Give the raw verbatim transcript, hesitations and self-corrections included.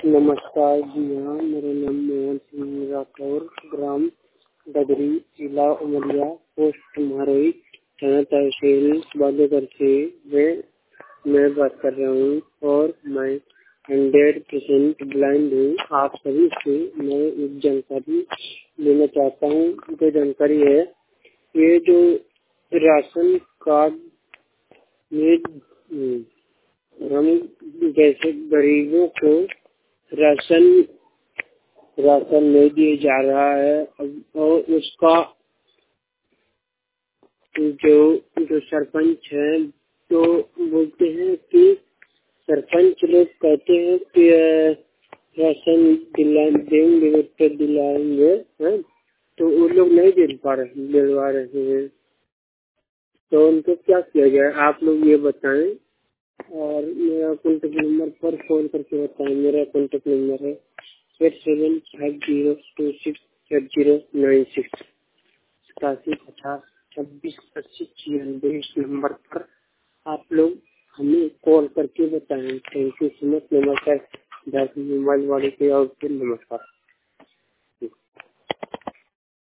नमस्कार जी हाँ, मेरा नाम मोहन सिंह राठौर, ग्राम डगरी, जिला उमरिया, पोस्ट महरोई, थाना तहसील बांदीपुर से मैं मैं बात कर रहा हूँ और मैं हंड्रेड परसेंट ब्लाइंड हूँ। आप सभी से मैं एक जानकारी लेना चाहता हूँ। जो जानकारी है, ये जो राशन कार्ड में हम जैसे गरीबों को राशन राशन नहीं दिया जा रहा है और उसका जो जो सरपंच है तो बोलते हैं कि सरपंच लोग कहते हैं कि राशन दिला देंगे, उत्तर दिलाएंगे, हैं? तो वो लोग नहीं दे पा रहे दिलवा रहे हैं, तो उनको क्या किया जाए आप लोग ये बताएं। और मेरा कॉन्टेक्ट नंबर पर फोन करके बताएं। मेरा कॉन्टेक्ट नंबर है eight seven five zero two six eight zero nine six सतासी पचास छब्बीस पच्चीस छियानवे। इस नंबर पर आप लोग हमें कॉल करके बताएं। Thank you so much. नमस्कार, मोबाइल वाले के और फिर नमस्कार।